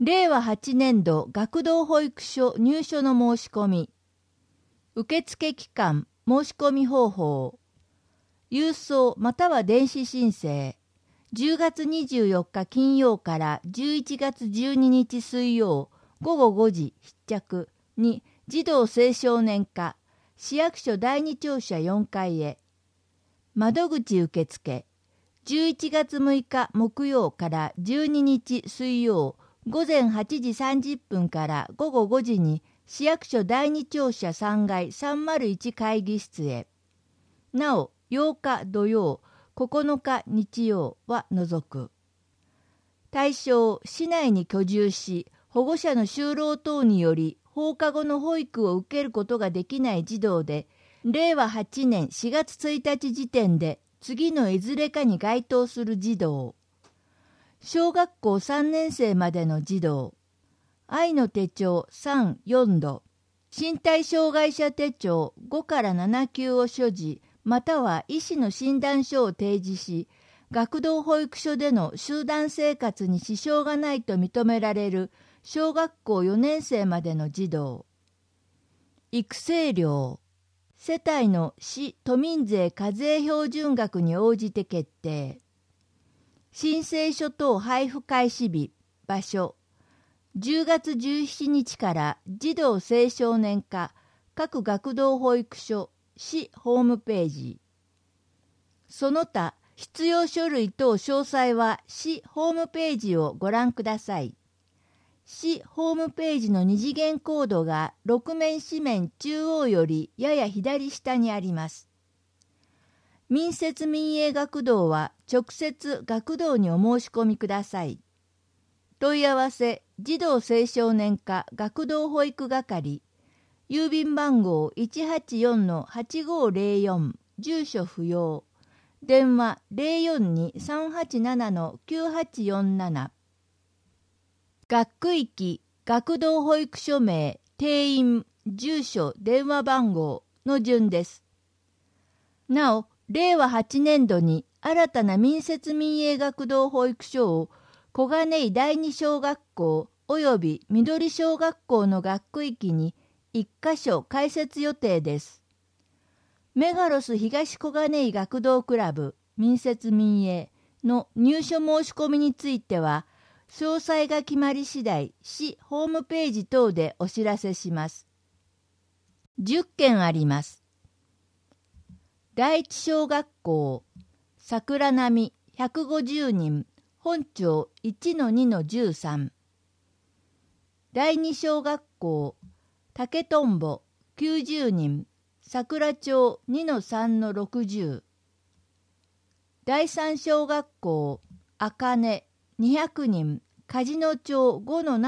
令和8年度学童保育所入所の申し込み。受付期間、申し込み方法。郵送または電子申請。10月24日金曜から11月12日水曜午後5時必着に児童青少年課市役所第2庁舎4階へ。窓口受付。11月6日木曜から12日水曜午前8時30分から午後5時に市役所第2庁舎3階301会議室へ。なお、8日土曜、9日日曜は除く。対象、市内に居住し、保護者の就労等により放課後の保育を受けることができない児童で、令和8年4月1日時点で次のいずれかに該当する児童。小学校3年生までの児童。愛の手帳3、4度。身体障害者手帳5から7級を所持、または医師の診断書を提示し、学童保育所での集団生活に支障がないと認められる小学校4年生までの児童。育成料。世帯の市都民税課税標準額に応じて決定。申請書等配布開始日、場所。10月17日から児童青少年課各学童保育所市ホームページ。その他必要書類等詳細は市ホームページをご覧ください。市ホームページの二次元コードが6面紙面中央よりやや左下にあります。民設民営学童は直接学童にお申し込みください。問い合わせ児童青少年課学童保育係郵便番号 184-8504 住所不要電話 042-387-9847 学区域学童保育所名定員住所電話番号の順です。なお令和8年度に新たな民設民営学童保育所を小金井第二小学校及び緑小学校の学区域に1カ所開設予定です。メガロス東小金井学童クラブ民設民営の入所申し込みについては、詳細が決まり次第、市ホームページ等でお知らせします。10件あります。第一小学校、桜並150人、本町 1-2-13。第二小学校、竹とんぼ90人、桜町 2-3-60。第三小学校、あかね200人、梶野町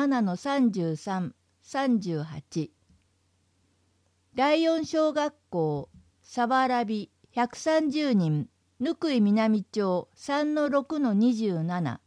5-7-33、38。第四小学校、さわらび130人、ぬくい南町 3-6-27。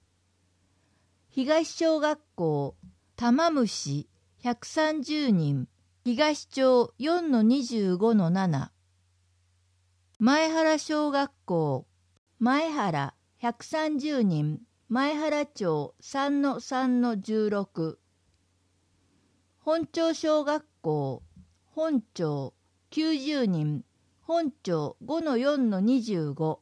東小学校、玉虫130人、東町 4-25-7。前原小学校、前原130人、前原町 3-3-16。本町小学校、本町90人、本町 5-4-25。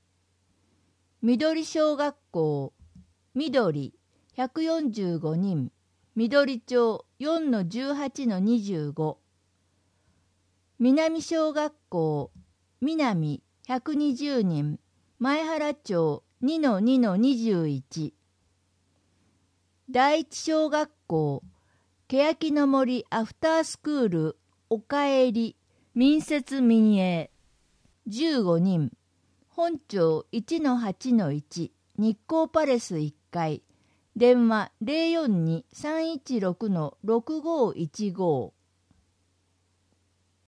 緑小学校、緑145人、緑町 4-18-25。南小学校、南120人、前原町 2-2-21。第一小学校、欅の森アフタースクールおかえり民設民営15人、本町 1-8-1 日光パレス1階電話 042-316-6515。